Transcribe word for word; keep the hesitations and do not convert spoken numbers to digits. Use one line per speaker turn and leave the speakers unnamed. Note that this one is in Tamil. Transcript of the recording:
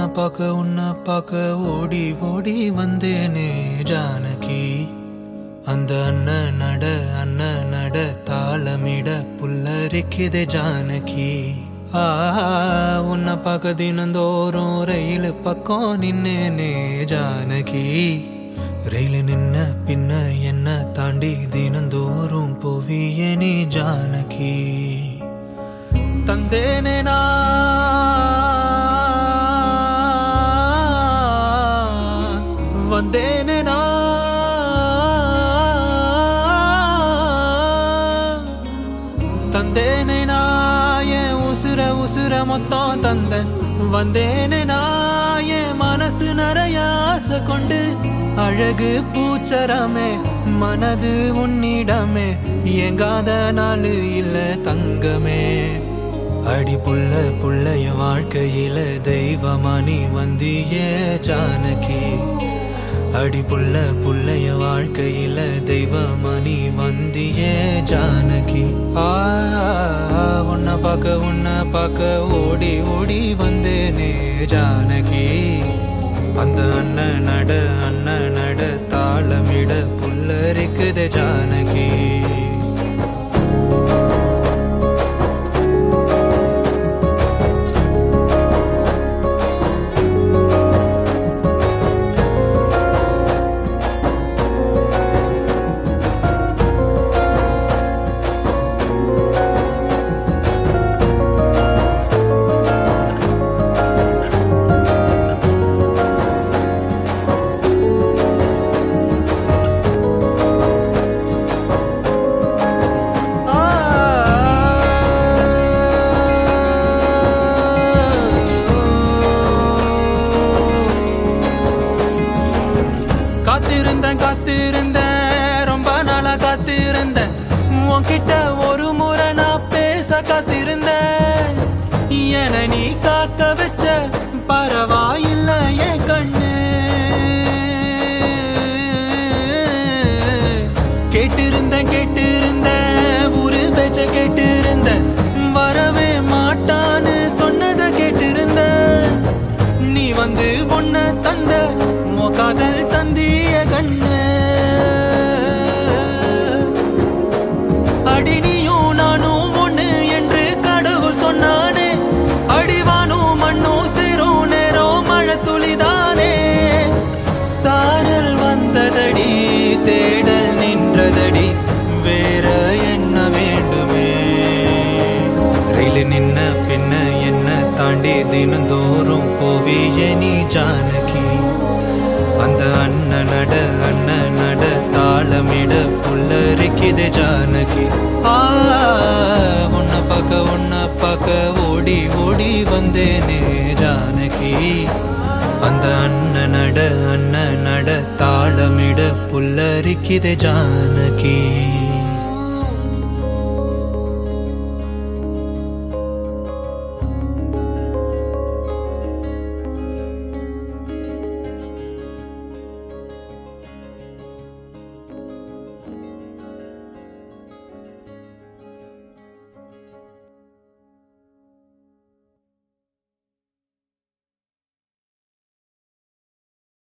பார்க்க உன்னை பார்க்க ஓடி ஓடி வந்தேனே ஜானகி. அந்த அண்ணன் நட அண்ணன் நட தாளமிட புல்லரிக்குதே ஜானகி. ஆ உன்னை பார்க்க தினந்தோறும் ரயில் பக்கம் நின்னேனே ஜானகி. ரயில் நின்ன பின்ன என்ன தாண்டி தினந்தோறும் போவியே நீ ஜானகி. தந்தேனே நான் வந்தேனே நான் தந்தேனே நான் என் உசுர உசுர மொத்தம் தந்த வந்தேனே நான் என் மனசு நிறைய ஆசை கொண்டு. அழகு பூச்சரமே மனது உன்னிடமே எங்காத நாள் இல்ல தங்கமே. அடி புள்ள புள்ளைய வாழ்க்கையில தெய்வமானி வந்தியே ஜானகி. அடி புள்ள புள்ளைய வாழ்க்கையில தெய்வமானி வந்தியே ஜானகி. ஆ உன்னை பார்க்க உன்னை பார்க்க ஓடி ஓடி வந்தேனே ஜானகி. அந்த அண்ணன் நட அண்ணன் நட தாளமிட புல்லரிக்குதே ஜானகி. காத்திருந்தேன் காத்திருந்தேன் ரொம்ப நாளா காத்திருந்தேன் உன்கிட்ட ஒரு முறை நான் பேச காத்திருந்தேன். என நீ காக்க வச்ச பரவாயில்ல என் கண்ணு. கேட்டிருந்தேன் கேட்டிருந்தேன் ஒரு பேச்ச கேட்டிருந்தேன் வரவே மாட்டான்னு சொன்னத கேட்டிருந்தேன். நீ வந்து ஒன்ன தந்த காதல் தந்திய கண்ணு. அடி நீயும் நானும் ஒண்ணு என்று கடவுள் சொன்னானே. அடிவானும் மண்ணும் சேரும் நேரம் மழை துளிதானே. சாரல் வந்ததடி தேடல் நின்றதடி வேற என்ன வேண்டுமே. ரயில் நின்ன பின்ன என்ன தாண்டி தினந்தோறும் போவியே நீ ஜானகி. அந்த அண்ணன் நட அண்ணன் நட தாளமிட புல்லரிக்குதே ஜானகி. ஆ உன்னை பார்க்க உன்னை பார்க்க ஓடி ஓடி வந்தேனே ஜானகி. அந்த அண்ணன் நட அண்ணன் நட தாளமிட புல்லரிக்குதே ஜானகி.